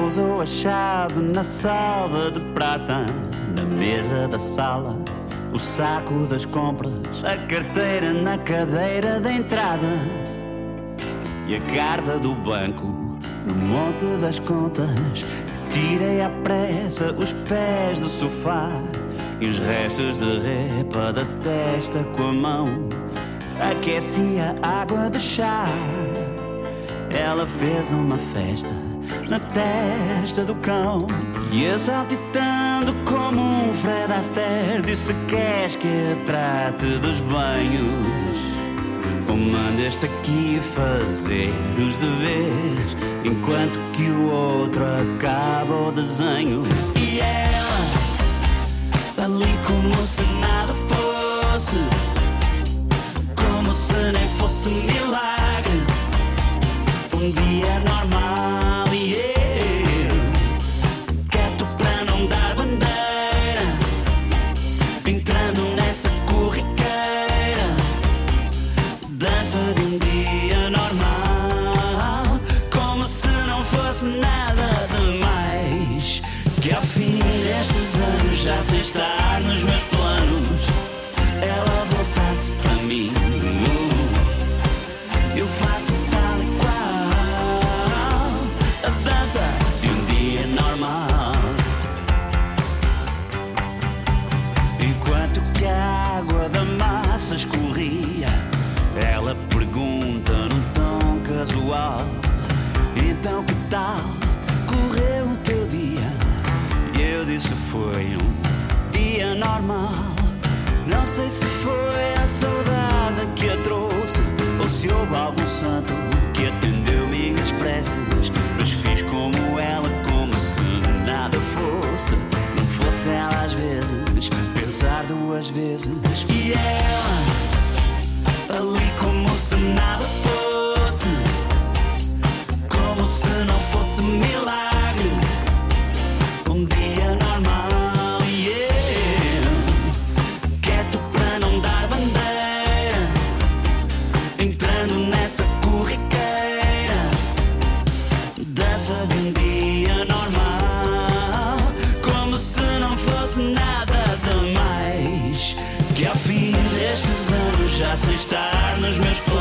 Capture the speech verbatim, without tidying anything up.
pousou a chave na salva de prata, na mesa da sala, o saco das compras, a carteira na cadeira de entrada e a carta do banco no monte das contas. Tirei à pressa os pés do sofá e os restos de repa da testa com a mão. Aqueci a água do chá. Ela fez uma festa na testa do cão e eu, saltitando como um Fred Astaire, disse: queres que eu trate dos banhos ou mandas-te aqui fazer os deveres enquanto que o outro acaba o desenho? E ela, ali como se nada fosse, como se nem fosse milagre, um dia normal e eu, quieto para não dar bandeira, entrando nessa corriqueira, dança de um dia normal, como se não fosse nada demais, que ao fim destes anos, já sem estar nos meus planos, ela voltasse para mim. Eu faço tal e qual a dança de um dia normal. Enquanto que a água da massa escorria, ela pergunta num tom casual: então que tal correu o teu dia? E eu disse: foi um dia normal. Não sei se foi a saudade que a trouxe ou se houve algum santo que atendeu minhas preces, mas fiz como ela, como se nada fosse. Não fosse ela às vezes pensar duas vezes. E ela, ali como se nada fosse, como se não fosse milagre, um dia normal. E eu, quieto para não dar bandeira, entrando nessa corriqueira, dança de um dia normal, como se não fosse nada demais, que ao fim destes anos, já sem estar nos meus planos,